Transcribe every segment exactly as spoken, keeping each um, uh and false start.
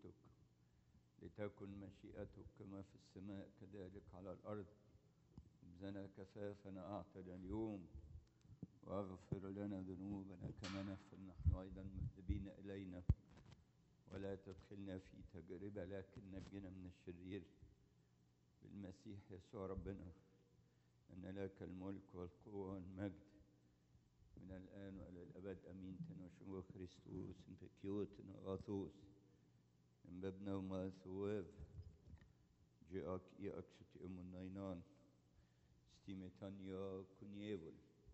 ملكوتك، لتكن مشيئتك كما في السماء كذلك على الأرض. خبزنا كفافنا أعطنا اليوم، واغفر لنا ذنوبنا كما نغفر نحن أيضا المذنبين إلينا، ولا تدخلنا في تجربة لكن نجنا من الشرير بالمسيح يسوع ربنا، أن لك الملك والقوة والمجد من الآن وإلى الأبد. أمين. تنوشوا كريستوس بكيوت نغاثوس من بابنا وما ثواب جاءك يأكسك أم النينان ستيمتانيا كنيول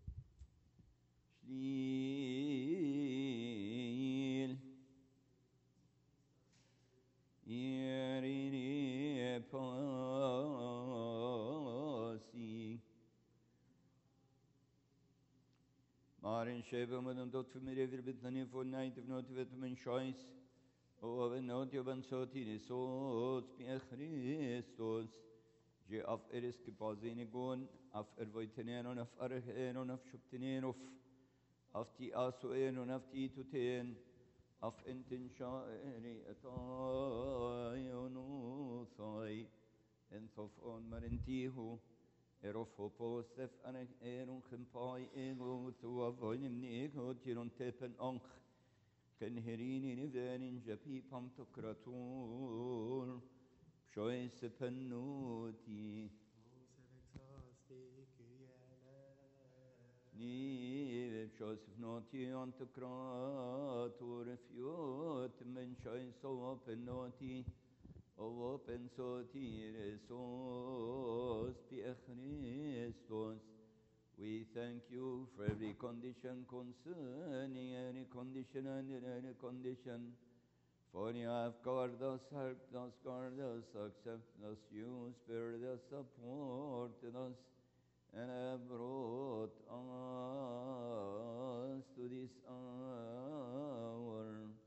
شليل يريني باسي مارن شيبه مدن دوت في مريفر بتني فول نايت فنوت فت من شايس او بنوت يبن صوتي صوت بي خريستوس جي اف ارس كبازين جون اف ارفيتنين ونف ارهين ونف شبتنين وف افتي اسوين ونفتي توتين اف انتن شائري اتاي ونوثاي انثف اون مرنتيهو Erofo postef anek erun chimpai ego tua voinem nego tiron tepen onch ken herini ni venin japi pantokratur shoyse pennuti ni joseph noti antokratur fiot men shoyse pennuti O pensotire sos Pierre Christos. We thank you for every condition concerning any condition and in any condition. For you have guarded us, helped us, guarded us, accepted us, you spared us, supported us, and have brought us to this hour.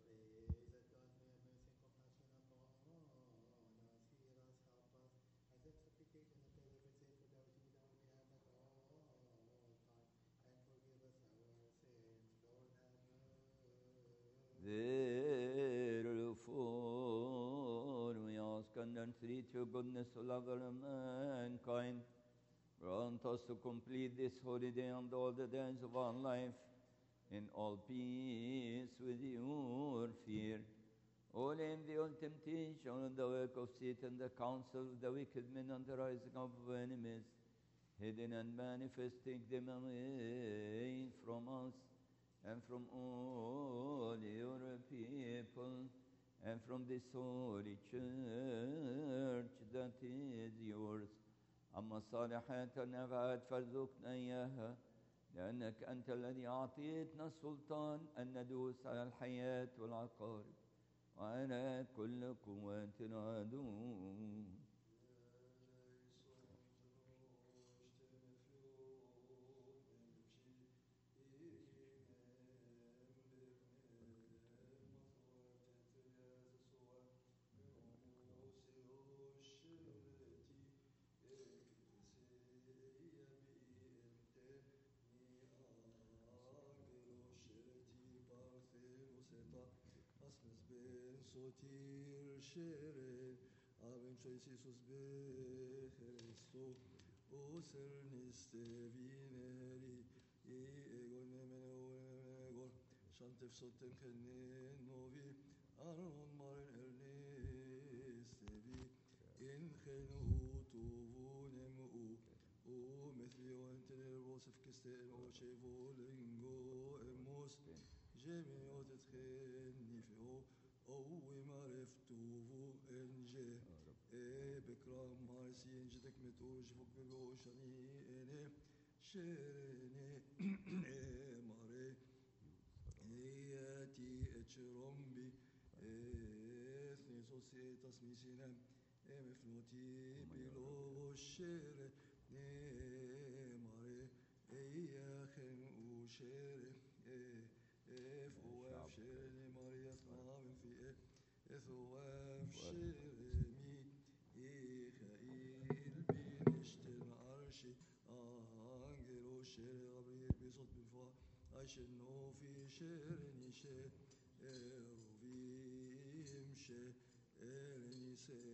Therefore, we ask and entreat your goodness, O lover of mankind, grant us to complete this holy day and all the days of our life in all peace with your fear. All envy, all temptation, and the work of Satan, the counsel of the wicked men, and the rising of enemies, hidden and manifest, take them away from us and from all your people, and from this holy church that is yours. أما الصالحات النفعات فارزقنا إياها، لأنك أنت الذي أعطيتنا السلطان أن ندوس على الحياة والعقارب وعلى كل قواتنا دون. Sotir şere avem çoysisus be Christo o serniste vineri e egon memeno şantef sotem kenne novi anon maren ernestevi in khenu tuvunemu o methli o entener vosef kisten o chevolingo emos جميع تتخني فيه أو ما رفتوه إنجي إيه بكرام مارسي إنجدك متوج فوق بلوشاني إني شيريني إيه ماري إياتي إتشرمبي إيه ثني سوسي تسميسينا إيه مفنوتي بلوشيري إيه ماري إيه خن وشيري إيه ثواب شيرني ماريا ثواب في ثواب شيرني إيخائيل بنشتن عرشي أنجلو شير غبريل بصوت بفا عشنو في شيرني شير روفيم شير Erenise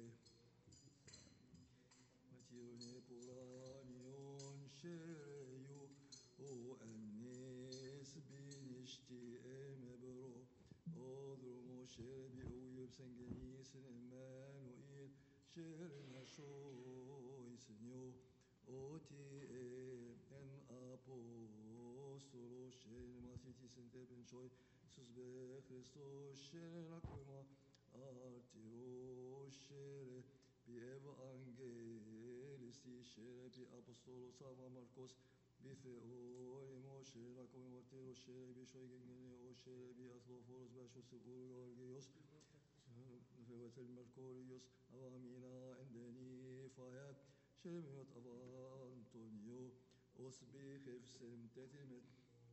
Matione Puranion Shereyu O Anis Binishti Emebro Odrumo Sherebi Uyub Sengenis Emmanuel Sherena Shoisnyo Oti En Apostolo Sherema Siti Sente Ben Shoy Susbe Christos Sherena Kuma Artiro Shere Bi Evangelisti Shere Bi Apostolos Ava Marcos Bi Theorimo Shere Come Martiro Shere Bi Shoigengene O Shere Bi Athloforos Bashos Seguro Georgios Fewet El Mercurius Avamina Endeni Fayat Shemiot Ava Antonio Osbi Hefsem Tetimet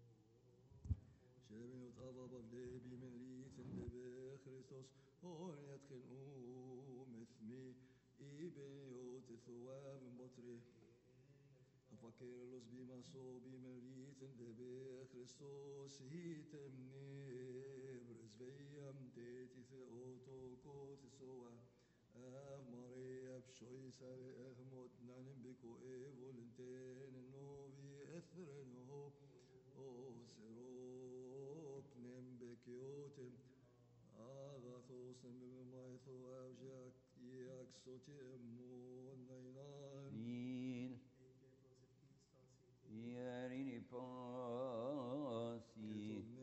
Shemiot Ava Bavlebi Menrit Endebe Christos Or Yatkin Umethmi Ibeniot Ethuav Motri Afakir Los Bimaso Bimerit Endebe Christos Hitemni Bresveyam Teti Theoto Kotisoa Av Maria Pshoy Sare Ehmot Nanim Biko Evolenten Novi Ethreno O Serop Nembekiotem Agathos Nembemaitho Avjak Yaksoti Emon Nainan Nin Yerini Pasi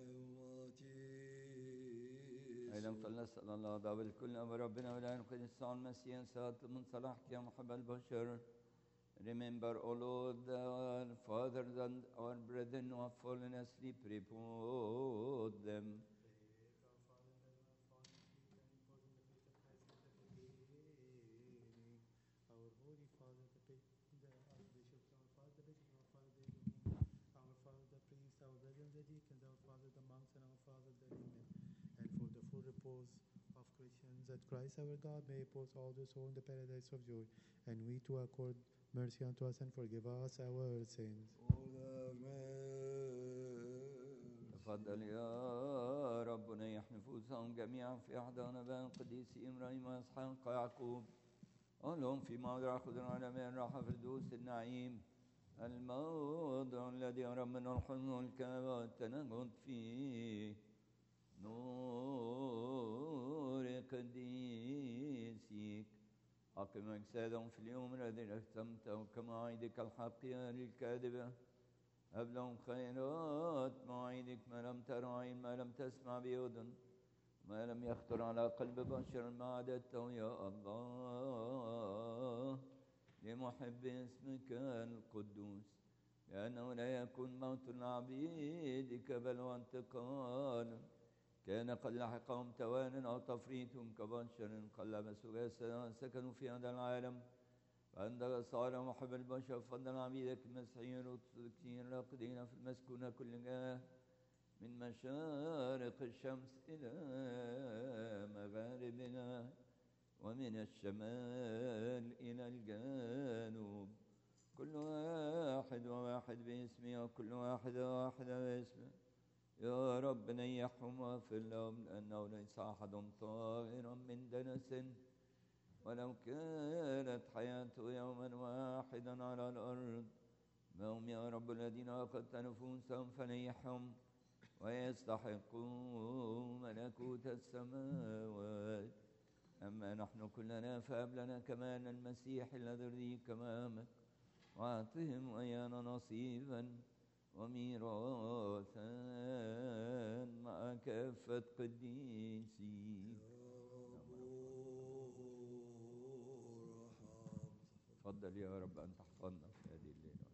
أيضا فلنسأل الله ضابط الكل أمر ربنا ولا نقل الساعة المسيح سات من صلاحك يا محب البشر. Remember, O Lord, our fathers and our brethren who have fallen asleep, repose them. Our Holy Father, the Bishop, the Archbishop, our Father, the Bishop, our Father, the our Father, the priest, our brethren, the deacons, our Father, the monks, and our Father, the laymen, and for the full repose of Christians, that Christ our God may repose all the soul in the paradise of joy, and we too accord mercy unto us and forgive us our sins. تفضل يا ربنا يح نفوسهم جميعا في أحضان أبان قديس إبراهيم وإسحاق ويعقوب. ولهم في موضع خضر على من راح فردوس النعيم الموضع الذي يرى منه الحزن والكآبة والتنجد فيه نور قديسك. أقم أجسادهم في اليوم الذي اختمته كمواعيدك الحقيقة للكاذبة. هب لهم خيرات مواعيدك ما لم تر عين ما لم تسمع بأذن ما لم يخطر على قلب بشر ما عددته يا الله لمحب اسمك القدوس. لأنه لا يكون موت لعبيدك بل وانتقال. كان قد لحقهم توان أو تفريط كبشر قلبسوا جسدا سكنوا في هذا العالم. فعندما صار محب البشر فضل عبيدك المسيحيين الأرثوذكسيين الراقدين في المسكونة كل جهة من مشارق الشمس إلى مغاربنا ومن الشمال إلى الجنوب كل واحد وواحد باسمه وكل واحد وواحد باسمه. يا رب نيحهم واغفر لهم لأنه ليس أحد طاهرا من دنس ولو كانت حياته يوما واحدا على الأرض. ما هم يا رب الذين أخذت نفوسهم فنيحهم ويستحقون ملكوت السماوات. أما نحن كلنا فهب لنا كمان المسيح الذي كمامك وأعطهم ويانا نصيبا وميراثا مع كافة قديسين. تفضل يا رب أن تحفظنا في هذه الليلة.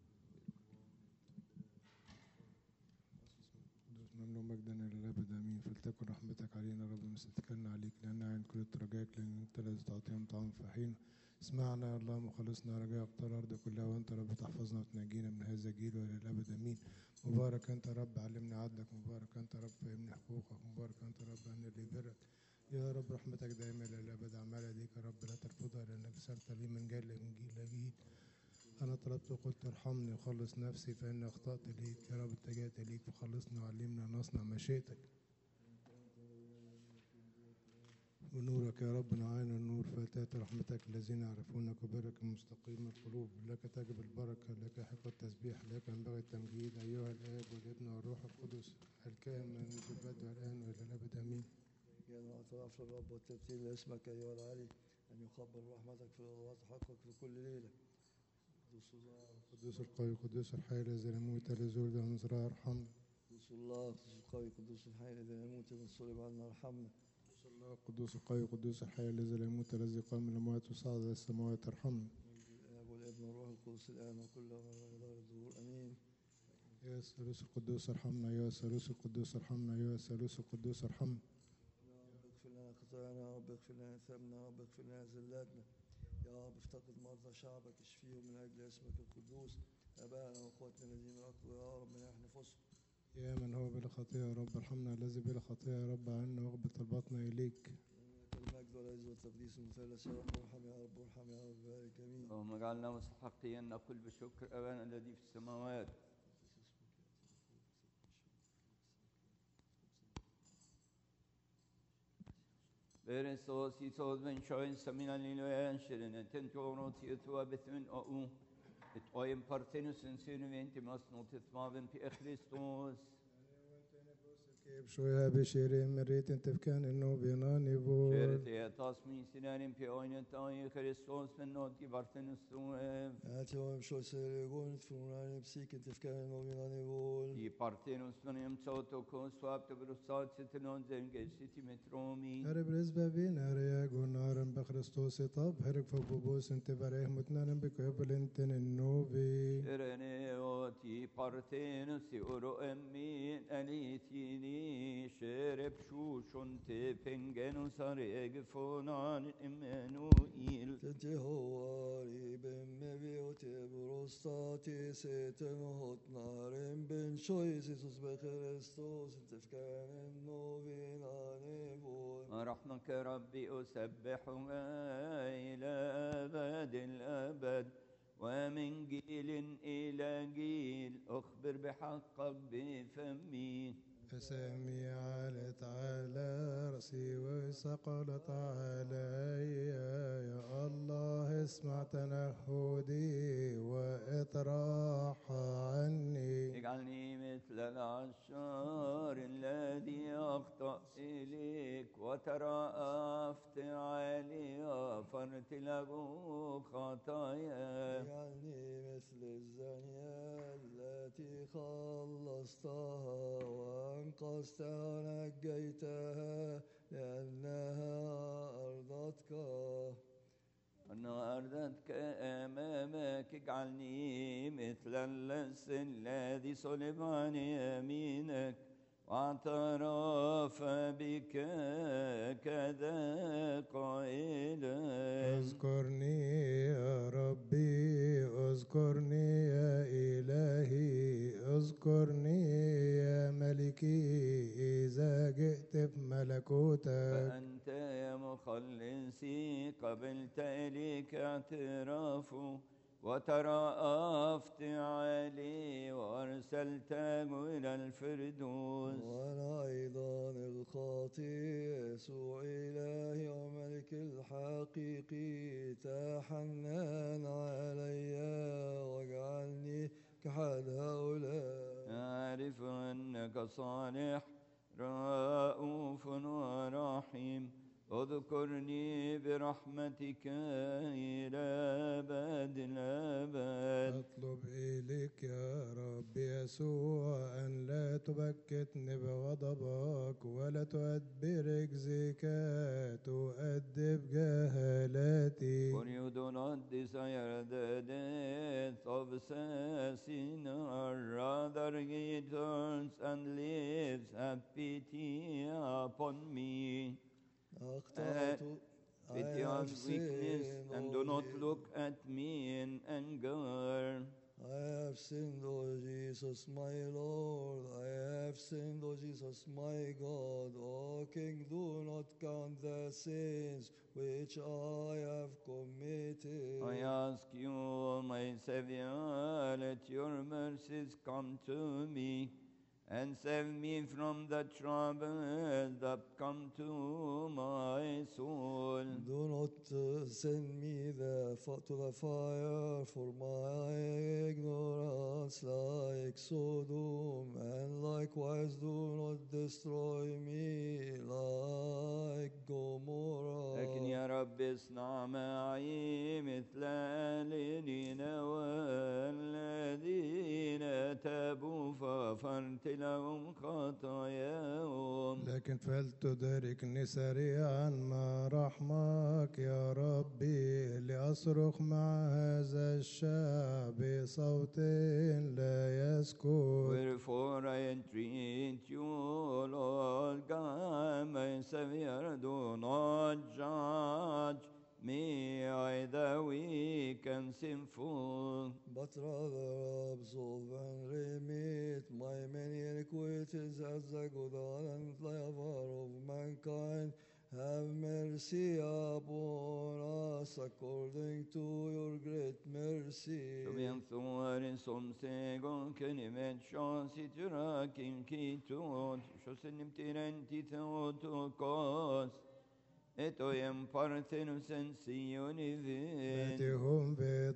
ممنوع مجدا للأبد آمين. فلتكن رحمتك علينا رب مستتكلنا عليك لأن عين كل رجاك لأن أنت الذي تعطيهم طعام في حين. اسمعنا يا الله مخلصنا رجاء أبطال الأرض كلها وأنت رب تحفظنا وتنجينا من هذا الجيل وإلى الأبد آمين. مبارك أنت رب علمنا عدلك. مبارك أنت رب فهمنا حقوقك. مبارك أنت رب أن اللي برك يا رب رحمتك دائما إلى الأبد. أعمال يديك يا رب لا ترفضها لأنك صرت لي من جيل من جيل لجيل. أنا طلبت وقلت ارحمني وخلص نفسي فإني أخطأت ليك يا رب. اتجهت ليك فخلصنا وعلمنا نصنع مشيئتك. ونورك يا رب نعاين النور فاتات رحمتك الذين يعرفونك وبرك المستقيم القلوب لك تجب البركة لك حق التسبيح لك ينبغي التمجيد أيها الآب والابن والروح القدس الكائن من البدء والآن وإلى الأبد آمين. يا اعتراف الرب والتبتيل لاسمك أيها العلي أن يخبر رحمتك في الأرواح حقك في كل ليلة. قدوس الله قدوس القوي قدوس الحي الذي لم يموت الذي له نزرع ارحمنا. قدوس الله قدوس القوي قدوس الحي الذي لا يموت من صلب عنا ارحمنا. قدوس الله قدوس القوي قدوس الحي الذي لا يموت الذي قام من الأموات وصعد إلى السماوات ارحمنا. الآب والابن والروح القدس الآن وكل مرة الظهور آمين. يا الثالوث القدوس ارحمنا يا الثالوث القدوس ارحمنا يا الثالوث القدوس ارحمنا. يا رب اغفر لنا خطايانا يا رب اغفر لنا ثمنا يا رب اغفر لنا زلاتنا. يا رب افتقد مرضى شعبك اشفيهم من أجل اسمك القدوس. آبائنا وأخواتنا الذين ركضوا يا رب منح نفوسهم. يا من هو بلا خطية يا رب ارحمنا الذي بلا خطية يا رب عنا واغفر طلباتنا إليك. المجد والعز والتقديس المثلث يا رب ارحم يا رب ارحم يا رب بارك امين. اللهم اجعلنا مستحقين أن نقول بشكر أبانا الذي في السماوات. Berestos i sådven sjøen samina lille enskjelen, tentoron til tua betun og u, et øyen partenus en synevent i masnot et maven pi Kristus. كيف شويها بشيرين مريت تفكان انه بيناني بور شرت يا تصمي سنان pi øyen تاي Kristus men not i partenus tuev. آتي وامشوا سيريغون تفروناني بسيك تفكان نوبيناني بول. I partenus men em tsotokos swab te brusat sitnon zengel siti metromi. هرب رزبة بينا رياغو نارن بخريستوس طب هرق فبوبوس انت بريه متنان بكوبل انتن النوبي. Sirene oti partenus i oro emmin anitini. شرب شوشون تبنجنوس ريغفونان إمانوئيل تنتي هواري بمبي وتبروستاتي ستنهط نارن بن شوي سيسوس بخريستوس تفكان النوبين عنيبون. رحمك ربي أسبحك إلى أبد الأبد ومن جيل إلى جيل أخبر بحقك بفمي. أسامي علت على رأسي وثقلت علي يا الله اسمع تنهدي واطرح عني. اجعلني مثل العشار الذي أخطأ إليك وترأفت علي غفرت له خطايا. اجعلني مثل الزانية التي خلصتها وأنقذتها ونجيتها لأنها أرضتك. أنا أرضتك أمامك اجعلني مثل اللص الذي صلب عن يمينك واعترف بك كذا قائلا. اذكرني يا ربي اذكرني يا إلهي اذكرني يا ملكي إذا جئت في ملكوتك. فأنت يا مخلصي قبلت إليك اعترافه وترأفت عليه وأرسلته إلى الفردوس. وأنا أيضا الخاطئ يسوع إلهي وملك الحقيقي تحنن علي واجعلني كأحد هؤلاء. أعرف أنك صالح رؤوف ورحيم اذكرني برحمتك إلى أبد الأبد. أطلب إليك يا رب يسوع أن لا تبكتني بغضبك ولا تؤدبر زكاة تؤدب جهالاتي. For you do not desire the death of a sinner, rather he turns and lives. Have pity upon me. أخطأت Pity on weakness and do not look at me in anger. I have sinned, O Jesus, my Lord. I have sinned, O Jesus, my God. O King, do not count the sins which I have committed. I ask you, my Savior, let your mercies come to me and save me from the troubles that come to my soul. Do not uh, send me the f- to the fire for my ignorance like Sodom, and likewise do not destroy me like Gomorrah. لكن يا رب اصنع معي مثل الذين والذين تابوا فغفرت لهم خطاياهم. لكن فلتدركني سريعا مع رحمك يا ربي لأصرخ مع هذا الشعب صوت لا يسكت. Wherefore I entreat you, Lord God, my Savior, do not judge me, I the weak and sinful, But rather absolve and remit my many iniquities as the good and lover of mankind. Have mercy upon us according to your great mercy. som en thår som segon kenimet chansitura kim kitot, shosenim tirentitotokos, etoyem parthenus en sionivin. فاتهم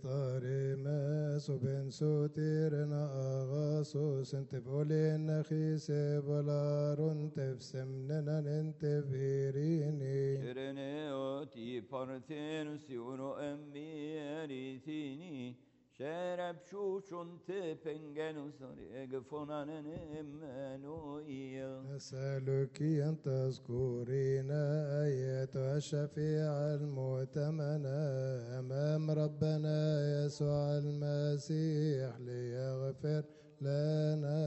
بطارماس وبن سوتيرنا أغاصوس انت بولين خيسي بلارون تفسمننا انت فيريني. Şereneoti parthenus iono emmerithini, şerep şuşun tepengenus regefonanen Emmanuel. أسألك أن تذكرينا أيتها الشفيعة المؤتمنة أمام ربنا يسوع المسيح ليغفر لنا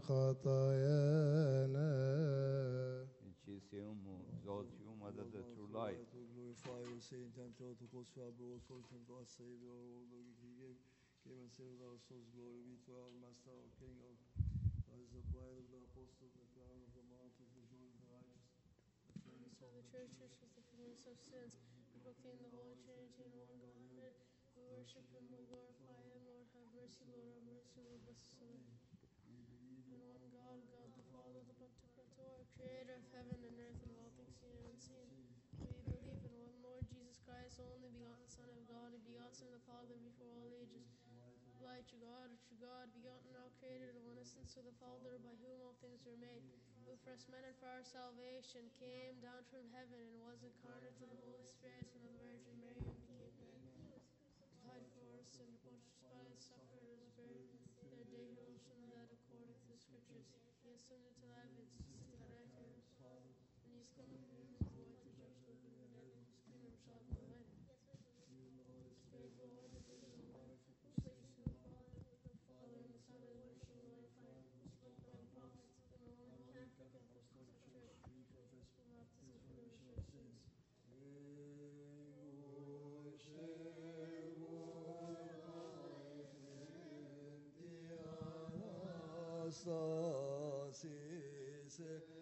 خطايانا. Incisium, exaltium, other the true light. To glorify your saint and Theotokos, who have brought forth unto us Savior, O Lord, he gave, gave and saved our souls. Glory be to our Master, our King, our, as the bride of the apostles, the crown of the martyrs, the joy of the righteous, the fullness So of the church is the forgiveness of sins. We proclaim the Holy Trinity in one Godhead. We worship Him, we glorify Him. Lord, have mercy, Lord, have mercy, Lord, bless us. Amen. In one God, God the Father, the Pantocrator, creator of heaven and earth and all things seen and unseen. We believe in one Lord Jesus Christ, only begotten Son of God, who begotten the Father before all ages. Light to God, true God, begotten, now created, of one essence with the Father, by whom all things were made, who for us men and for our salvation came down from heaven and was incarnate of the Holy Spirit and of the Virgin Mary and became man. Died for us and Pontius Pilate suffered and was buried. The third day he rose from the dead according to the Scriptures. He ascended to heaven, sits at the right hand of the Father, and he is coming to his voice to judge the living and the dead, and his kingdom shall have no end. Praise the Lord, the Lord is alive. Praise to the Father, the Father, and the Son, and the Holy Spirit, glorified, who spoke by the prophets, in the Roman Catholic and Apostolic Church, we confess the baptism for the remission of sins. Anastasis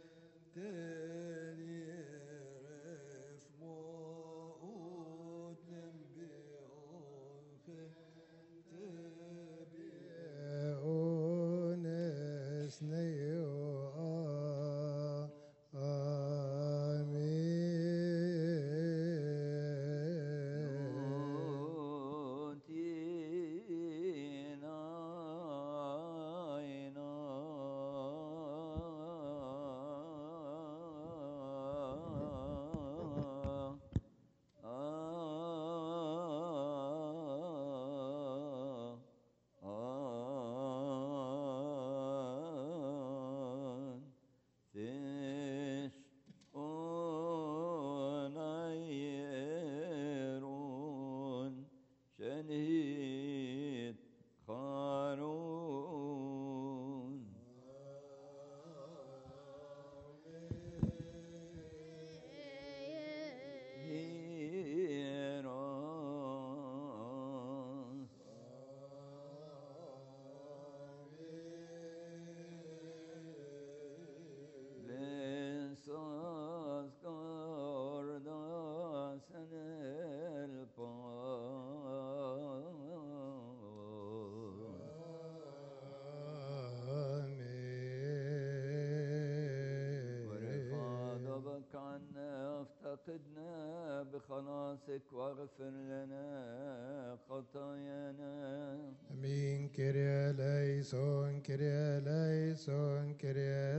tenieref mout nembion tebi أونس نيو آمين. Notina ina خلاصك واغفر لنا خطايانا. امين. كريا ليسون كريا ليسون كريا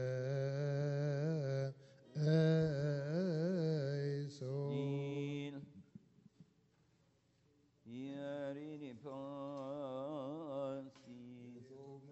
ليسون. نيل ياريني بانسي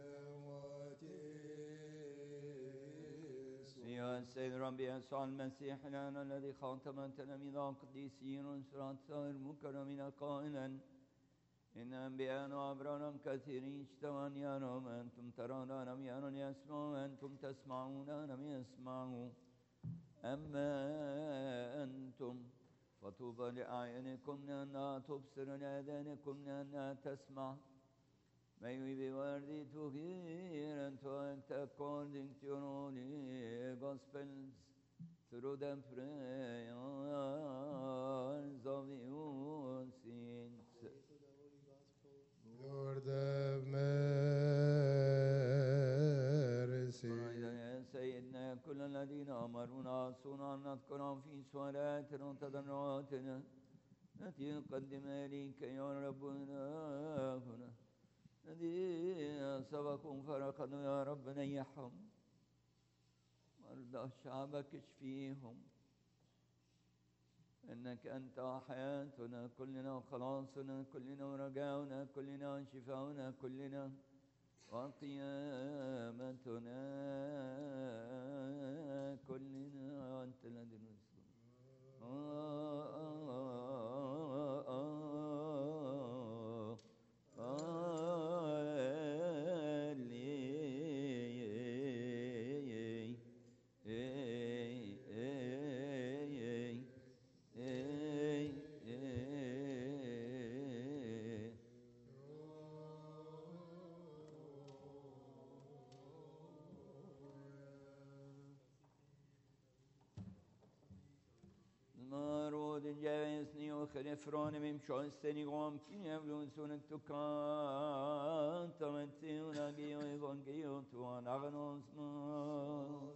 يا سيد ربي يسوع المسيح لنا الذي خاتم تلاميذ القديسين وانصرات سائر المكرمين قائلا إن أنبياء وأبرار كثيرين اجتمعوا يرون أنتم ترون ولم يرون يسمعون أنتم تسمعون ولم يسمعوا أما أنتم فطوبى لأعينكم لأنها تبصر لآذانكم لأنها تسمع. May we be worthy to hear and to act according to your holy Gospels through the prayers of your saints. Lord have mercy. يا سيدنا كل الذين أمرونا صنعا نذكرهم في صلاتنا وتضرعاتنا التي نقدم إليك يا رب إلهنا الذين سبقوا فرقدوا يا رب نيحهم مرضى شعبك اشفيهم إنك أنت حياتنا كلنا وخلاصنا كلنا ورجاؤنا كلنا وشفاؤنا كلنا وقيامتنا كلنا أنت الذي نسلم. جايسني وخلفرون من شوستني قوم كي يبلون سون تكان تمتي وناقي ويغون كيوت ونغنوس ما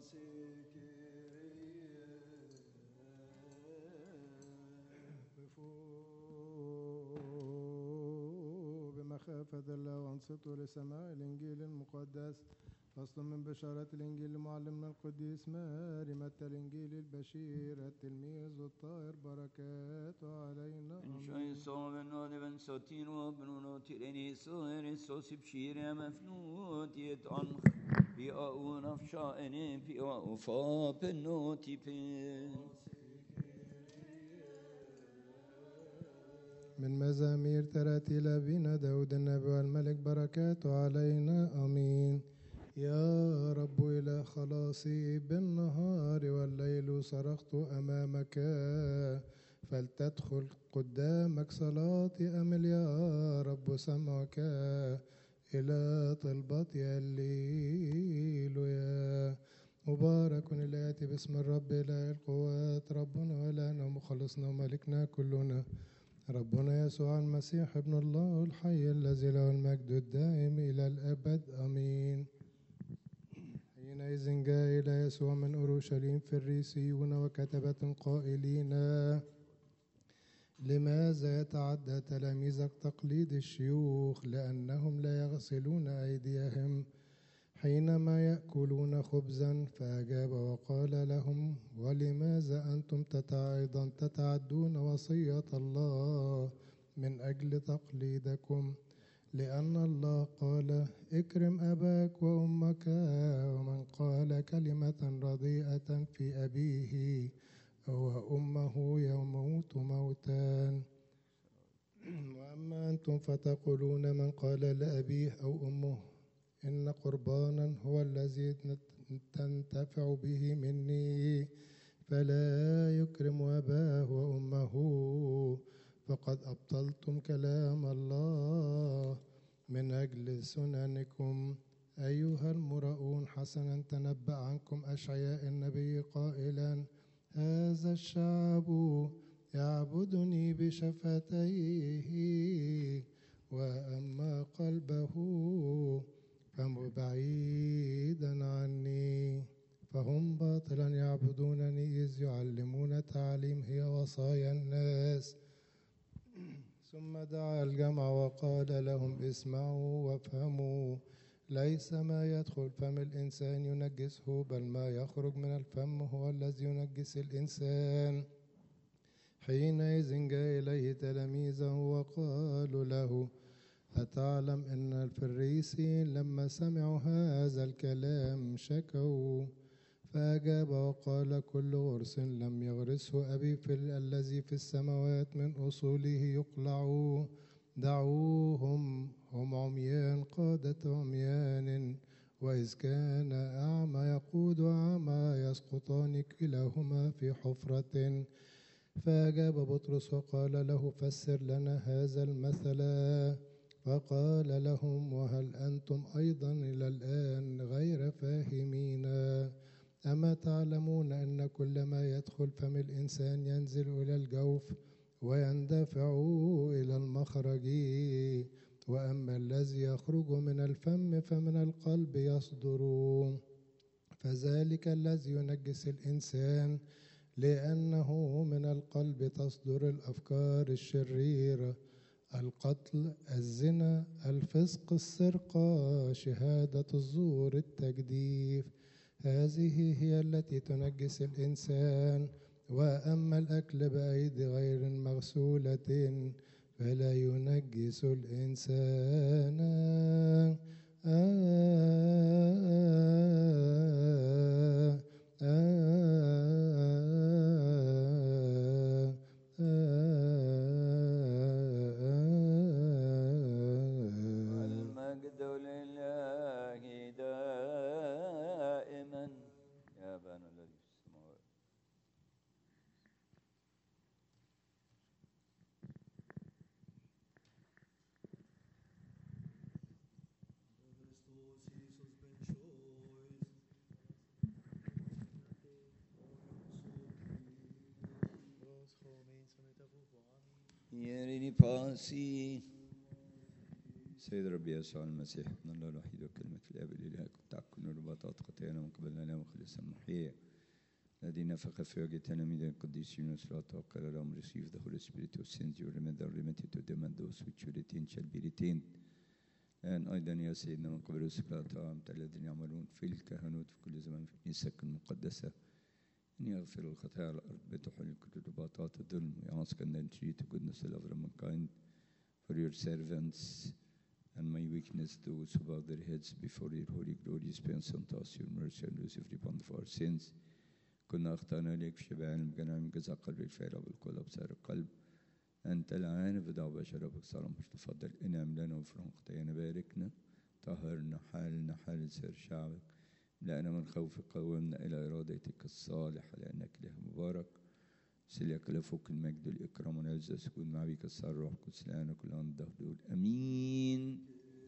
بمخافة الله وانصتوا لسماع الإنجيل المقدس. فصل من بشارة الإنجيل لمعلمنا القديس ماري متى الإنجيل البشير التلميذ الطاهر بركاته علينا. إن شاء صوب نود بن سوتين وبنونو تيريني سوير سوسي بشير يا مفنوت يتعنخ في أون في شائن في أوفا بنوتي بين. من مزامير تراتيل أبينا داود النبي والملك بركاته علينا آمين. يا رب إلى خلاصي بالنهار والليل صرخت أمامك فلتدخل قدامك صلاتي أمل يا رب سمعك إلى طلبتي الليل. يا مبارك الآتي باسم الرب إله القوات ربنا وإلهنا ومخلصنا وملكنا كلنا ربنا يسوع المسيح ابن الله الحي الذي له المجد الدائم إلى الأبد آمين. حينئذ جاء إلى يسوع من أورشليم فريسيون وكتبة قائلين لماذا يتعدى تلاميذك تقليد الشيوخ لأنهم لا يغسلون أيديهم حينما يأكلون خبزا؟ فأجاب وقال لهم ولماذا أنتم أيضا تتعدون وصية الله من أجل تقليدكم؟ لأن الله قال اكرم أباك وأمك ومن قال كلمة رديئة في أبيه وأمه يموت موتان. وأما أنتم فتقولون من قال لأبيه أو أمه إن قربانا هو الذي تنتفع به مني فلا يكرم أباه وأمه فقد أبطلتم كلام الله. من أجل سننكم أيها المرؤون حسنا تنبأ عنكم أشعياء النبي قائلا هذا الشعب يعبدني بشفتيه وأما قلبه فمبعيدا عني فهم باطلا يعبدونني إذ يعلمون تعليم هي وصايا الناس. ثم دعا الجمع وقال لهم اسمعوا وافهموا، ليس ما يدخل فم الإنسان ينجسه، بل ما يخرج من الفم هو الذي ينجس الإنسان. حينئذ جاء إليه تلاميذه وقالوا له أتعلم أن الفريسيين لما سمعوا هذا الكلام شكوا؟ فأجاب وقال كل غرس لم يغرسه أبي في الذي في السماوات من أصوله يقلع. دعوهم، هم عميان قادة عميان، وإذ كان أعمى يقود أعمى يسقطان كلاهما في حفرة. فأجاب بطرس وقال له فسر لنا هذا المثل. فقال لهم وهل أنتم أيضا إلى الآن غير فاهمين؟ أما تعلمون أن كل ما يدخل فم الإنسان ينزل إلى الجوف ويندفع إلى المخرج، وأما الذي يخرج من الفم فمن القلب يصدر، فذلك الذي ينجس الإنسان، لأنه من القلب تصدر الأفكار الشريرة، القتل، الزنا، الفسق، السرقة، شهادة الزور، التجديف. هذه هي التي تنجس الإنسان. وأما الأكل بأيدي غير مغسولة فلا ينجس الإنسان. آه آه آه المجد لله دائما يا أبانا الذي في السماوات. يريني باسي سيد ربي يسوع المسيح ابن الله الوحيد وكلمة الآب الإله كنت كل رباطات خطايانا من قبل لنا مخلصا محيا الذي نفخ في وجه تلاميذ القديسين وصلاة وقال لهم receive the Holy Spirit who sends you remember remitted to them and those which you retain shall be retained. الآن أيضا يا سيدنا من قبل الصلاة أمت الذين يعملون في الكهنوت في كل زمان في كنيستك المقدسة أن يغفر الخطايا على الأرض بتحل كل رباطات الظلم. We ask and entreat the goodness and love of mankind for your servants and my weakness, those who bow their heads before your holy glory, dispense unto us your mercy and lose every bond of our sins. كنا أخطأنا إليك في شبع علم جنع من جزع قلب الفعل وبالقول أبصار القلب. أنت العارف بدع بشر بكسر مش تفضل إنعم لنا وفرهم خطايانا باركنا طهرنا حالنا حال سير شعبك لأنا من خوفك قومنا إلى إرادتك الصالحة لأنك إله مبارك سليك لفوق المجد والإكرام والعزة سكون مع بك السر روح القدس لنا كل عام دول أمين.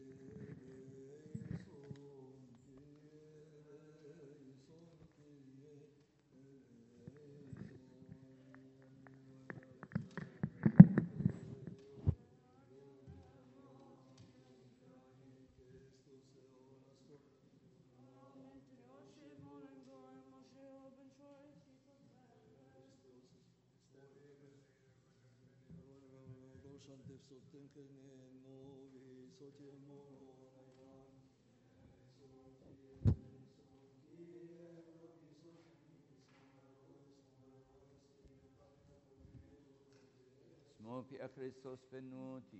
اسمه في أكريستوس بنوتي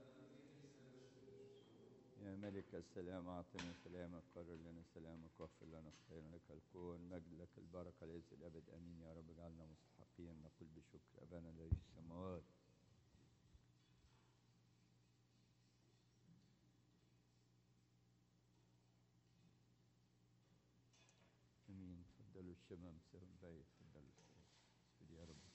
يا ملك السلام أعطنا سلامك قرر لنا سلامك واغفر لنا خطايانا لك الكون مجد لك البركة العز الأبد آمين يا رب اجعلنا مستحقين نقول بشكر أبانا الذي في السماوات. امين. تفضلوا الشمام سهم باي تفضلوا يا رب.